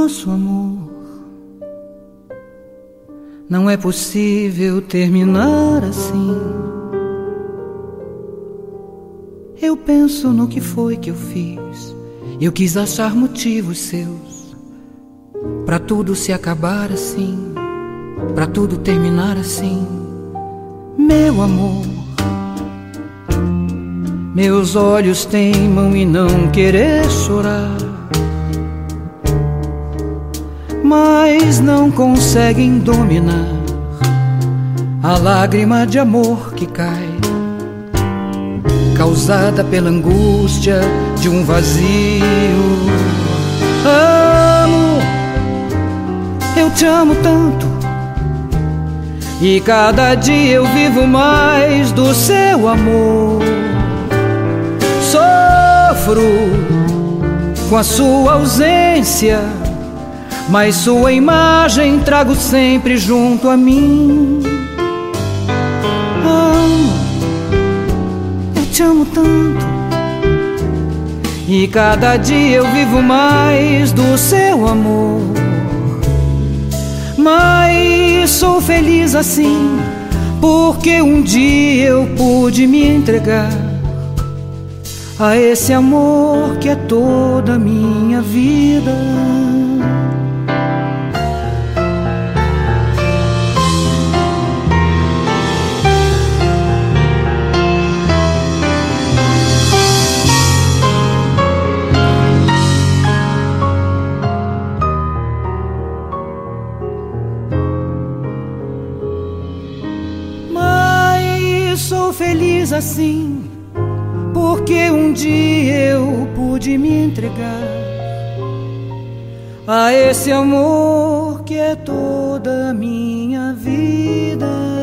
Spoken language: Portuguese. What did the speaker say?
nosso amor. Não é possível terminar assim. Eu penso no que foi que eu fiz. Eu quis achar motivos seus pra tudo se acabar assim, pra tudo terminar assim. Meu amor, meus olhos teimam em não querer chorar, mas não conseguem dominar a lágrima de amor que cai, causada pela angústia de um vazio. Amo, eu te amo tanto, e cada dia eu vivo mais do seu amor. Sofro com a sua ausência, mas sua imagem trago sempre junto a mim. Amo, eu te amo tanto, e cada dia eu vivo mais do seu amor. Mas sou feliz assim, porque um dia eu pude me entregar a esse amor que é toda a minha vida. Sou feliz assim, porque um dia eu pude me entregar a esse amor que é toda a minha vida.